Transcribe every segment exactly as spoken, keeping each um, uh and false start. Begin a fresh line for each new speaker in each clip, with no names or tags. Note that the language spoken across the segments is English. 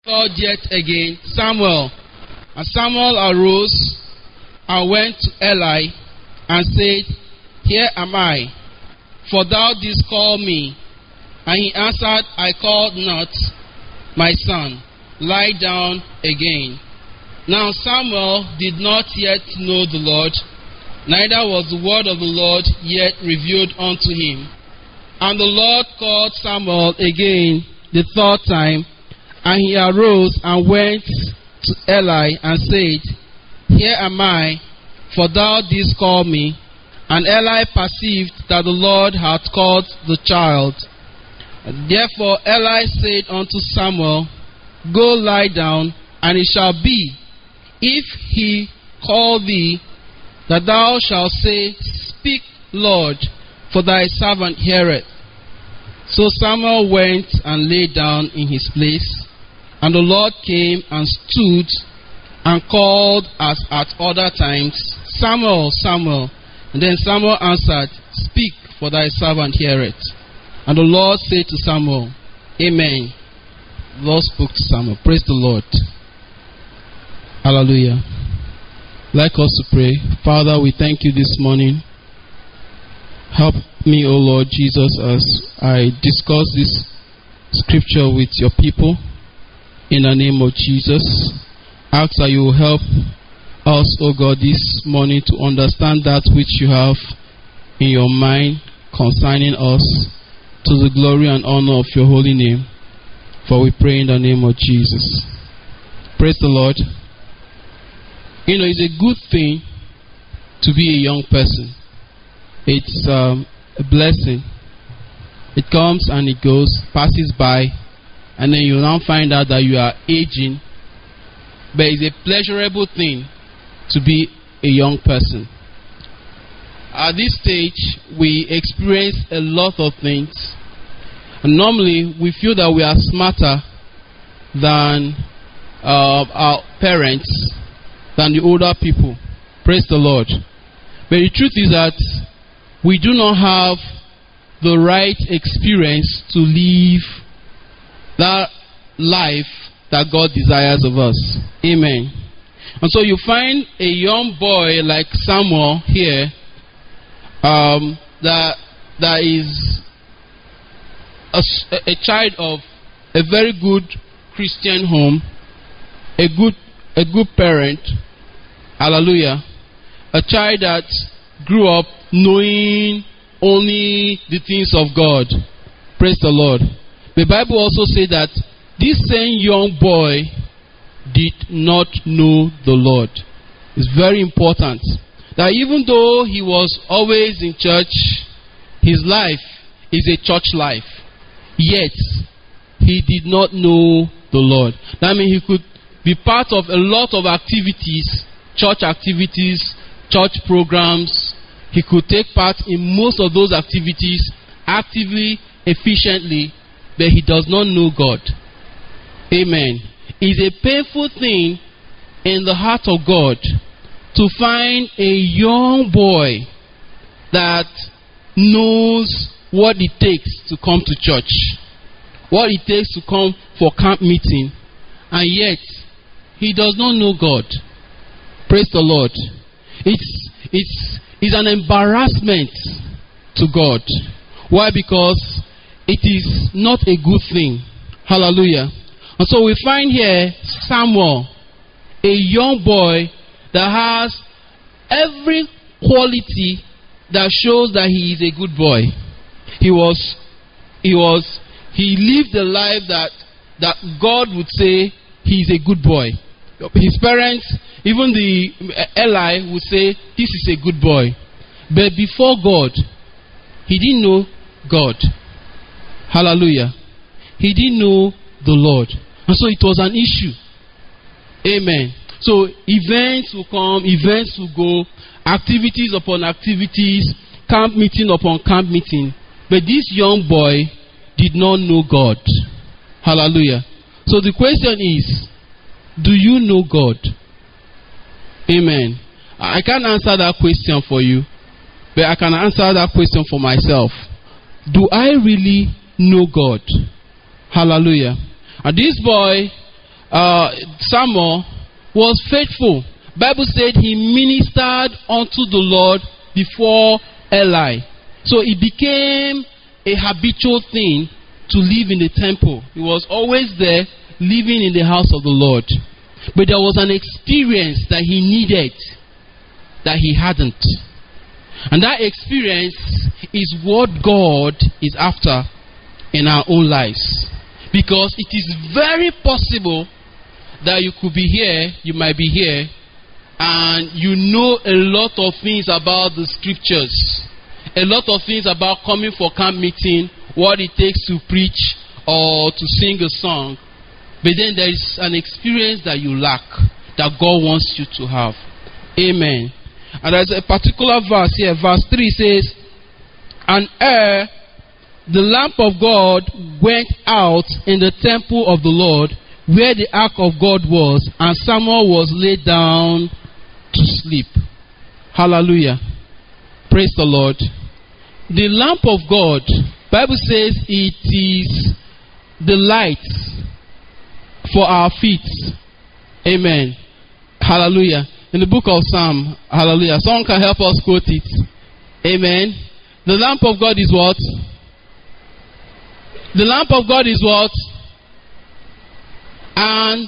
called yet again Samuel. And Samuel arose and went to Eli and said, Here am I, for thou didst call me. And he answered, I called not, my son, lie down again. Now Samuel did not yet know the Lord, neither was the word of the Lord yet revealed unto him. And the Lord called Samuel again the third time, and he arose and went to Eli and said, Here am I, for thou didst call me. And Eli perceived that the Lord had called the child. Therefore Eli said unto Samuel, Go lie down, and it shall be, if he call thee, that thou shalt say, Speak, Lord, for thy servant heareth. So Samuel went and lay down in his place, and the Lord came and stood and called as at other times, Samuel, Samuel. And then Samuel answered, Speak, for thy servant heareth. And the Lord said to Samuel, Amen. The Lord spoke to Samuel. Praise the Lord. Hallelujah. Like us to pray. Father, we thank you this morning. Help me, O Lord Jesus, as I discuss this scripture with your people. In the name of Jesus, ask that you will help us, O God, this morning to understand that which you have in your mind concerning us, to the glory and honor of your holy name. For we pray in the name of Jesus. Praise the Lord. You know, it's a good thing to be a young person. It's um, a blessing. It comes and it goes, passes by, and then you now find out that you are aging. But it's a pleasurable thing to be a young person. At this stage, we experience a lot of things. And normally, we feel that we are smarter than uh, our parents, than the older people. Praise the Lord. But the truth is that we do not have the right experience to live that life that God desires of us. Amen. And so you find a young boy like Samuel here, um, that that is a, a child of a very good Christian home, a good a good parent. Hallelujah. A child that grew up knowing only the things of God. Praise the Lord. The Bible also says that this same young boy did not know the Lord. It's very important that even though he was always in church, his life is a church life. Yet, he did not know the Lord. That means he could be part of a lot of activities, church activities, church programs. He could take part in most of those activities actively, efficiently, but he does not know God. Amen. It's a painful thing in the heart of God to find a young boy that knows what it takes to come to church, what it takes to come for camp meeting, and yet he does not know God. Praise the Lord. It's it's it's an embarrassment to God. Why? Because it is not a good thing. Hallelujah. And so we find here Samuel, a young boy that has every quality that shows that he is a good boy. He was, he was, he lived a life that that God would say he is a good boy. His parents, even the uh, Eli would say this is a good boy. But before God, he didn't know God. Hallelujah. He didn't know the Lord. And so it was an issue. Amen. So events will come, events will go, activities upon activities, camp meeting upon camp meeting. But this young boy did not know God. Hallelujah. So the question is, do you know God? Amen. I can't answer that question for you, but I can answer that question for myself. Do I really know God? Hallelujah. And this boy uh, Samuel was faithful. Bible said he ministered unto the Lord before Eli. So it became a habitual thing to live in the temple. He was always there, living in the house of the Lord. But there was an experience that he needed that he hadn't. And that experience is what God is after in our own lives. Because it is very possible that you could be here, you might be here, and you know a lot of things about the scriptures, a lot of things about coming for camp meeting, what it takes to preach or to sing a song. But then there is an experience that you lack, that God wants you to have. Amen. And there's a particular verse here, verse three says, and ere the lamp of God went out in the temple of the Lord, where the ark of God was, and Samuel was laid down to sleep. Hallelujah. Praise the Lord. The lamp of God, Bible says it is the light for our feet. Amen. Hallelujah. In the book of Psalm, hallelujah. Someone can help us quote it. Amen. The lamp of God is what? The lamp of God is what? And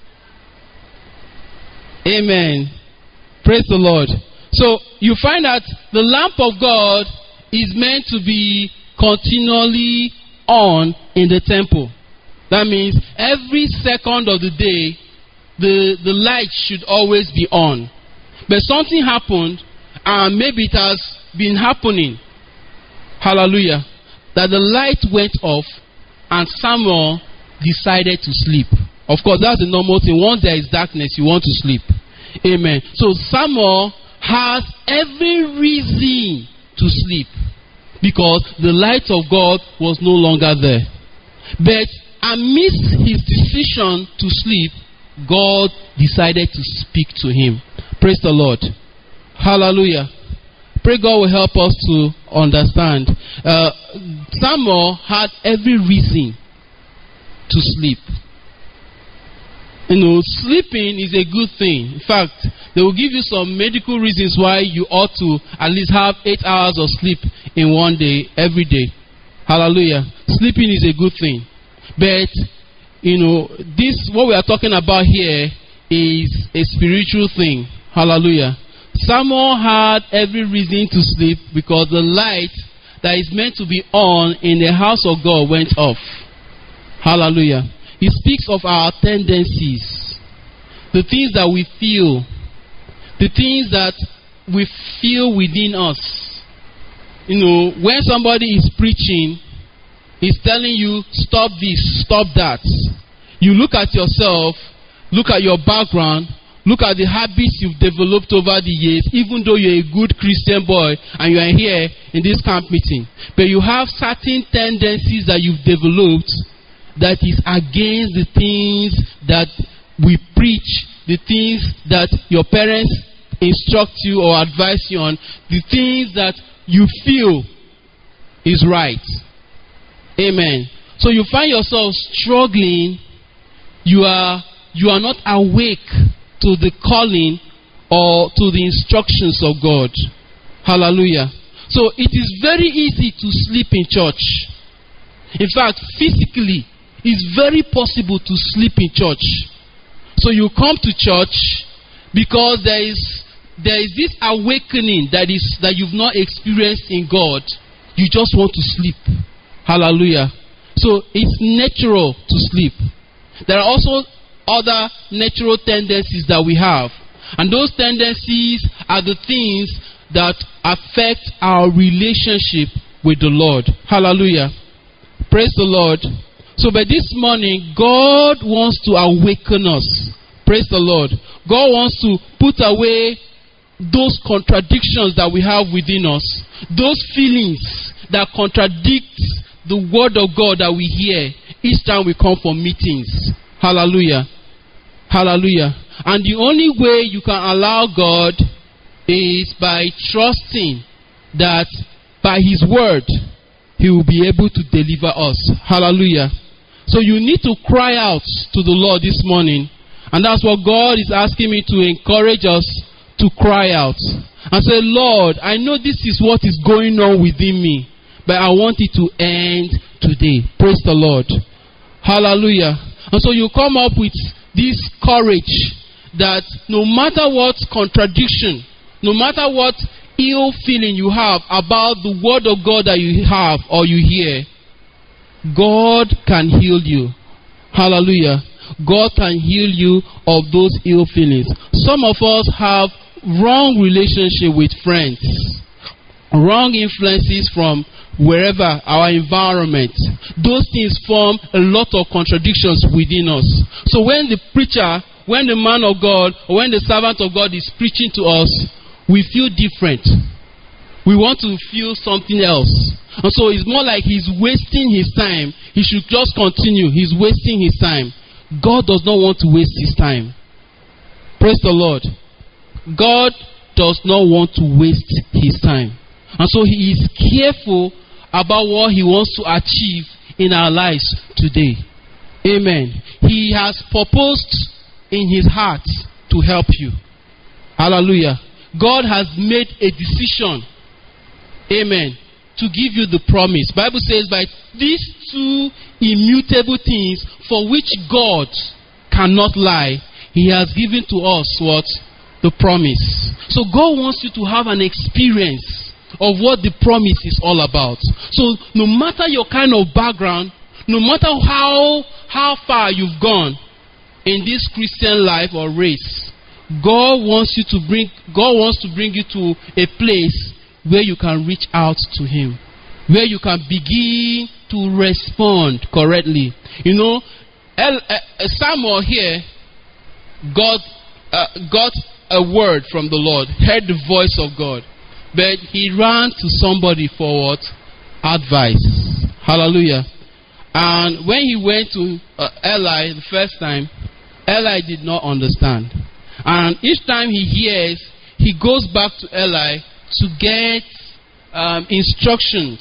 amen. Praise the Lord. So you find that the lamp of God is meant to be continually on in the temple. That means every second of the day, the, the light should always be on. But something happened, and maybe it has been happening. Hallelujah. That the light went off, and Samuel decided to sleep. Of course, that's the normal thing. Once there is darkness, you want to sleep. Amen. So Samuel has every reason to sleep, because the light of God was no longer there. But amidst his decision to sleep, God decided to speak to him. Praise the Lord. Hallelujah. Pray God will help us to understand. Uh, Samuel had every reason to sleep. You know, sleeping is a good thing. In fact, they will give you some medical reasons why you ought to at least have eight hours of sleep in one day, every day. Hallelujah. Sleeping is a good thing. But, you know, this, what we are talking about here is a spiritual thing. Hallelujah. Samuel had every reason to sleep because the light that is meant to be on in the house of God went off. Hallelujah. He speaks of our tendencies, the things that we feel, the things that we feel within us. You know, when somebody is preaching, he's telling you, stop this, stop that. You look at yourself, look at your background, look at the habits you've developed over the years, even though you're a good Christian boy and you are here in this camp meeting. But you have certain tendencies that you've developed that is against the things that we preach, the things that your parents instruct you or advise you on, the things that you feel is right. Amen. So you find yourself struggling. You are you are not awake to the calling or to the instructions of God. Hallelujah. So it is very easy to sleep in church. In fact, physically, it's very possible to sleep in church. So you come to church because there is there is this awakening that is that you've not experienced in God. You just want to sleep. Hallelujah. So it's natural to sleep. There are also other natural tendencies that we have. And those tendencies are the things that affect our relationship with the Lord. Hallelujah. Praise the Lord. So by this morning, God wants to awaken us. Praise the Lord. God wants to put away those contradictions that we have within us. Those feelings that contradict the word of God that we hear each time we come for meetings. Hallelujah. Hallelujah. And the only way you can allow God is by trusting that by his word, he will be able to deliver us. Hallelujah. So you need to cry out to the Lord this morning. And that's what God is asking me to encourage us to cry out. And say, Lord, I know this is what is going on within me, but I want it to end today. Praise the Lord. Hallelujah. And so you come up with this courage that no matter what contradiction, no matter what ill feeling you have about the word of God that you have or you hear, God can heal you. Hallelujah. God can heal you of those ill feelings. Some of us have wrong relationship with friends, wrong influences from wherever, our environment. Those things form a lot of contradictions within us. So when the preacher, when the man of God, or when the servant of God is preaching to us, we feel different. We want to feel something else. And so it's more like he's wasting his time. He should just continue. He's wasting his time. God does not want to waste his time. Praise the Lord. God does not want to waste his time. And so he is careful about what he wants to achieve in our lives today. Amen. He has purposed in his heart to help you. Hallelujah. God has made a decision, amen, to give you the promise. Bible says, by these two immutable things for which God cannot lie, he has given to us what? The promise. So God wants you to have an experience of what the promise is all about. So no matter your kind of background, no matter how how far you've gone in this Christian life or race, God wants you to bring God wants to bring you to a place where you can reach out to him, where you can begin to respond correctly. You know, El, uh, Samuel here got uh, got a word from the Lord, heard the voice of God, but he ran to somebody for what? Advice. Hallelujah. And when he went to uh, Eli the first time, Eli did not understand. And each time he hears, he goes back to Eli to get um, instructions.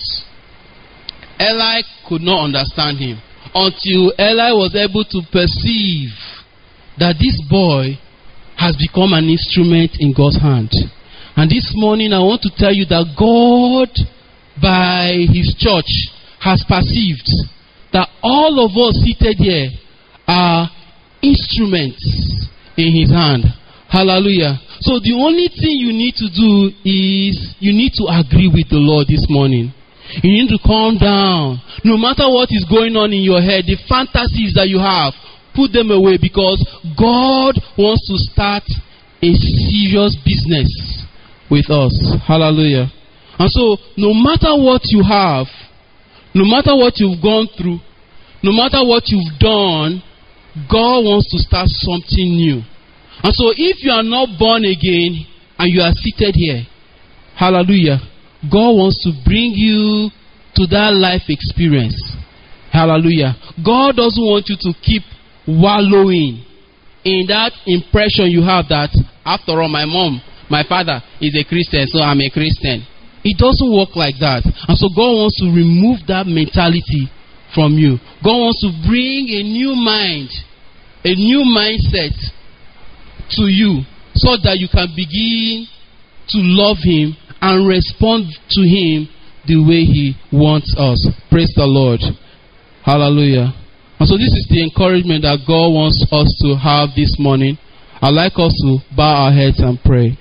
Eli could not understand him until Eli was able to perceive that this boy has become an instrument in God's hand. And this morning I want to tell you that God, by his church, has perceived that all of us seated here are instruments in his hand. Hallelujah. So the only thing you need to do is you need to agree with the Lord this morning. You need to calm down. No matter what is going on in your head, the fantasies that you have, put them away, because God wants to start a serious business with us. Hallelujah. And so no matter what you have, no matter what you've gone through, no matter what you've done, God wants to start something new. And so if you are not born again and you are seated here, hallelujah, God wants to bring you to that life experience. Hallelujah. God doesn't want you to keep wallowing in that impression you have that, after all, my mom, my father is a Christian, so I'm a Christian. It doesn't work like that. And so God wants to remove that mentality from you. God wants to bring a new mind, a new mindset to you, so that you can begin to love him and respond to him the way he wants us. Praise the Lord. Hallelujah. And so this is the encouragement that God wants us to have this morning. I'd like us to bow our heads and pray.